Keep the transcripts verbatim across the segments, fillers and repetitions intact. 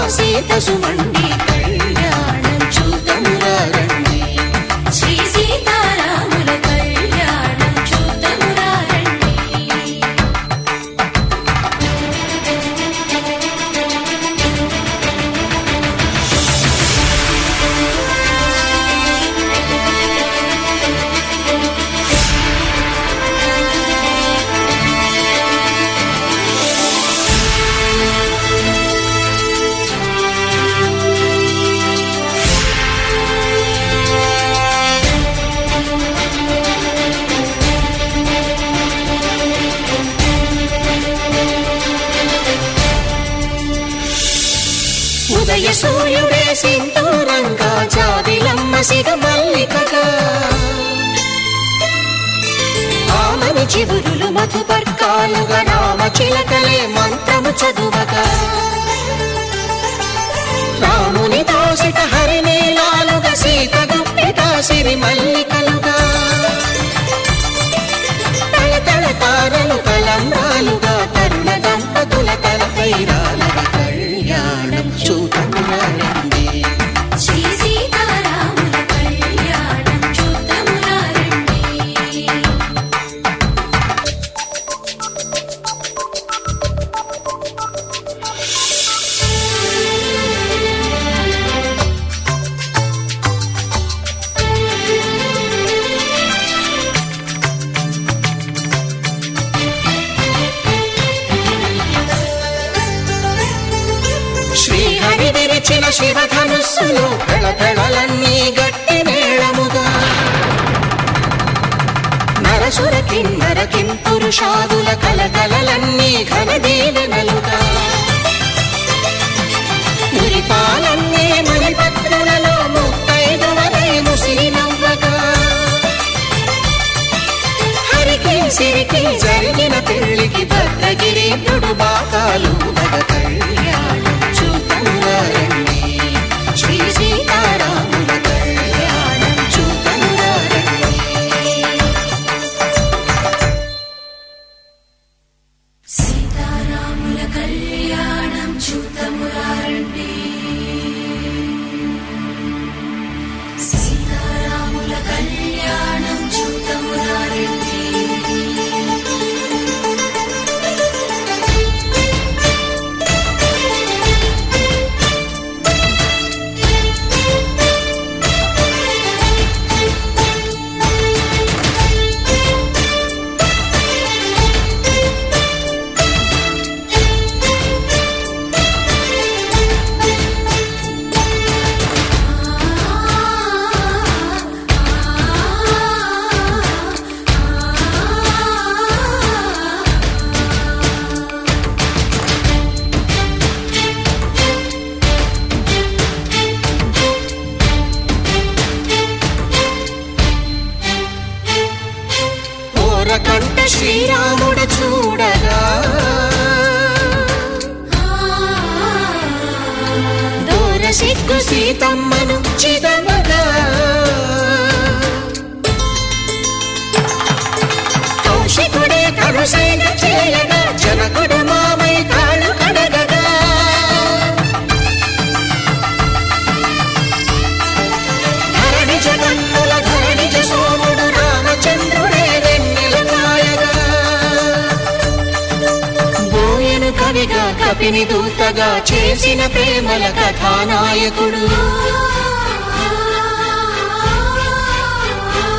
సీత సుమండి కళ్యాణం చూతమురా రండి. శ్రీ సీతారాముల కళ్యాణం చూతమురా రండి. ఉదయ సూర్యుడే సింధూరంగా జాబిలమ్మ సిగ మల్లికగా ఆమని చివురులు మధుపర్కాలుగా రామ చిలకలే మంత్రము చదువగా రాముని దోసిట హరినీలాలుగా సీత గుప్పిట సిరి మల్లికలుగా తళతళ తారలు కలంబాలుగా తరుణ దంపతుల తలపైరాలుగా కళ్యాణం చూతమురా రండి. శ్రీ సీతారాముల కళ్యాణం చూతమురా రండి. శ్రీహరి విరిచిన శివధనుస్సులు పెళపెళలన్నీ గట్టి మేళముగా నరసుర కిన్నర కిం పురుషాదుల కలకలలన్నీ ఘన దీవెనలుగా మురిపాలన్నీ మణిపత్రులలో ముత్తైదువరై ముసిరి నవ్వగా హరికి సిరికి జరిగిన పెళ్లికి భద్రగిరీంద్రుడు బాకాలు కళ్యాణం చూతమురా రండి. శ్రీ సీతారాముల కళ్యాణం చూతమురా రండి. సీతారాముల కళ్యాణం చూతమురా రండి. సీతారాముల కళ్యాణం చూతమురా రండి. కంట శ్రీరాముడు చూడగా దూర సిగ్గు సీతమ్మను చిదమగా కౌశికుడే కరుసైన చేయగా జనకుడు మామై కాళ్ళు కడగగా ధరణి జగన్నుల ధరణిజ సోముడు రామచంద్రుడే కవిగా కపిని దూతగా చేసిన ప్రేమల కథానాయకుడు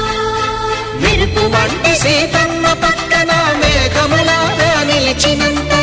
మెరుపు వంటి సీతమ్మ పక్కన మేఘములాగా నిలిచినంత